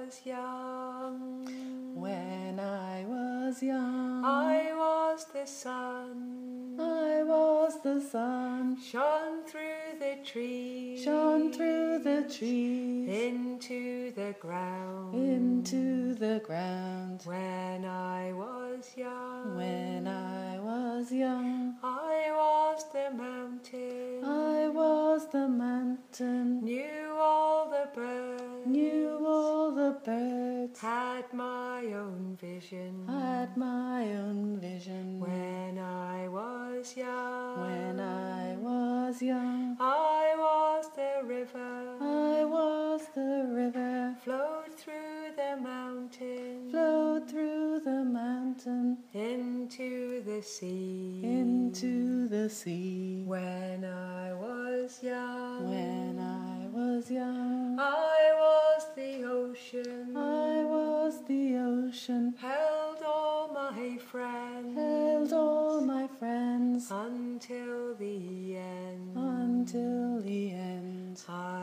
was young. When I was young, I was the sun. I was the sun, Shone through the trees. shone through the trees, Into the ground. into the ground. When I was young. When I was young, I was the mountain. I was the mountain, Knew all the birds. knew all the birds, Had my own vision. had my own vision. When I was young. When I was young, I was the river. I was the river, Flowed through the mountain. flowed through the mountain, Into the sea. into the sea. When I was young. When I was young, I was the ocean. I was the ocean, Held all my friends. held all my friends Until the end. until the end. I